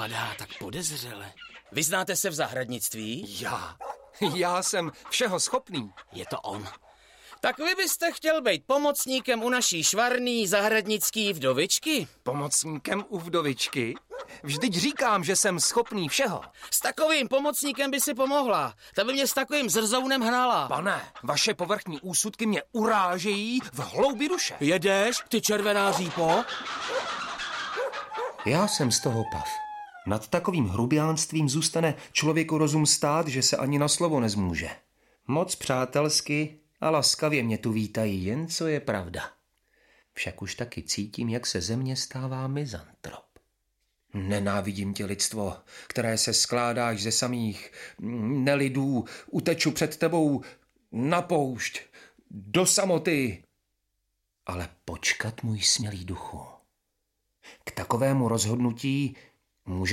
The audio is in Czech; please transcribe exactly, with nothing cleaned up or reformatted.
vypadá tak podezřele. Vyznáte se v zahradnictví? Já? Já jsem všeho schopný. Je to on. Tak vy byste chtěl být pomocníkem u naší švarný zahradnický vdovičky? Pomocníkem u vdovičky? Vždyť říkám, že jsem schopný všeho. S takovým pomocníkem by si pomohla. Ta by mě s takovým zrzounem hnala. Pane, vaše povrchní úsudky mě urážejí v hloubi duše. Jedeš, ty červená řípo? Já jsem z toho pav. Nad takovým hrubiánstvím zůstane člověku rozum stát, že se ani na slovo nezmůže. Moc přátelsky a laskavě mě tu vítají, jen co je pravda. Však už taky cítím, jak se ze mě stává mizantrop. Nenávidím tě, lidstvo, které se skládáš ze samých nelidů, uteču před tebou na poušť, do samoty. Ale počkat, můj smělý duchu. K takovému rozhodnutí může